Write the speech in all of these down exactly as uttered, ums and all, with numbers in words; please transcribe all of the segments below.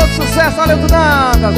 de sucesso, valeu, Dantas.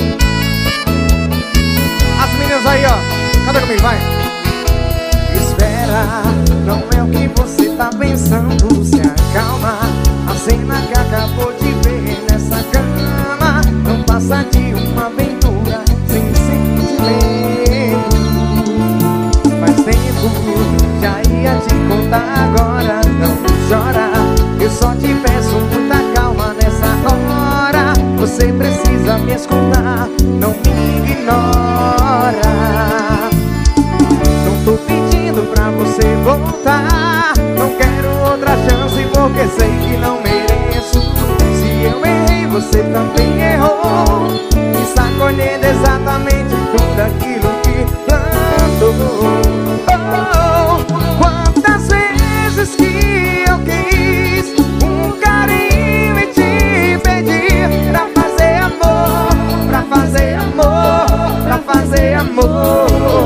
As meninas aí, ó, canta comigo, vai. Espera, não é o que você tá pensando. Se acalma, a cena que acabou de ver nessa cama não passa de uma aventura sem sentimento. Faz tempo, já ia te contar agora. Não chora, eu só te peço muita calma nessa hora. Você precisa me escutar, não me ignora. Não tô pedindo pra você voltar, não quero outra chance porque sei que não mereço. Se eu errei, você também errou. Está colhendo exatamente tudo aquilo que plantou. Oh, quantas vezes que eu quis um carinho e te pedir pra fazer amor, pra fazer amor, pra fazer amor.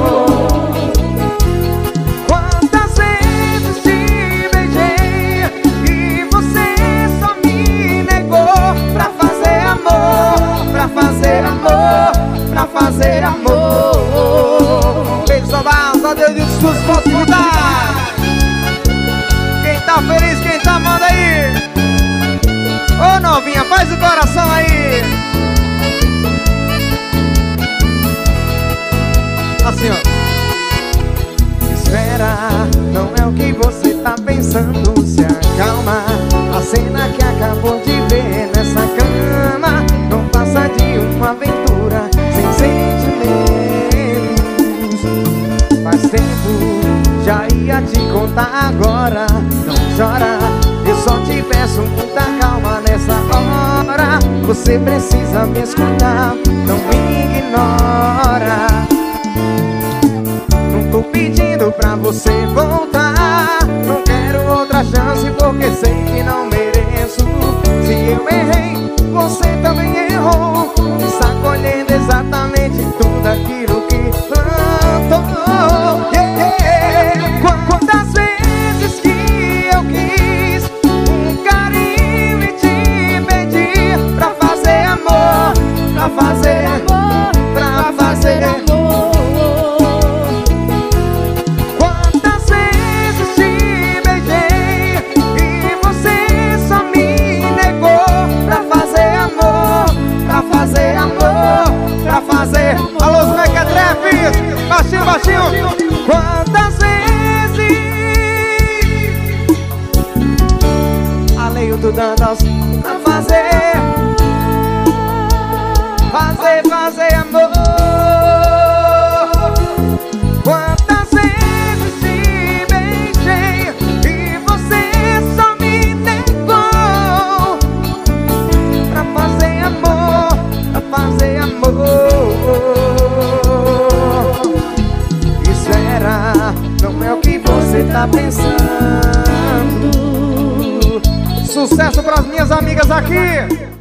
Quantas vezes te beijei e você só me negou pra fazer amor, pra fazer amor, pra fazer amor. Beijo, saudade, só Deus diz suas possibilidades. Quem tá feliz, quem tá, manda aí. Ô novinha, faz o coração aí. Assim, ó. Espera, não é o que você tá pensando. Se acalma, a cena que acabou de ver nessa cama não passa de uma aventura sem sentimentos. Faz tempo, já ia te contar agora. Não chora, eu só te peço muita calma nessa hora. Você precisa me escutar, não me ignora. Não tô pedindo pra você voltar, não quero outra chance porque sei que não mereço. Se eu errei, você também errou. Está colhendo exatamente tudo aquilo que plantou. Yeah, yeah. Quantas vezes que eu quis um carinho e te pedir pra fazer amor, pra fazer amor, pra fazer amor. Alô, os mequetrefes, baixinho, baixinho. Quantas vezes Aleilton Dantas pra fazer, fazer, fazer amor. Quantas vezes te beijei e você só me negou pra fazer amor, pra fazer amor. Espera, não é o que você tá pensando. Sucesso pras minhas amigas aqui.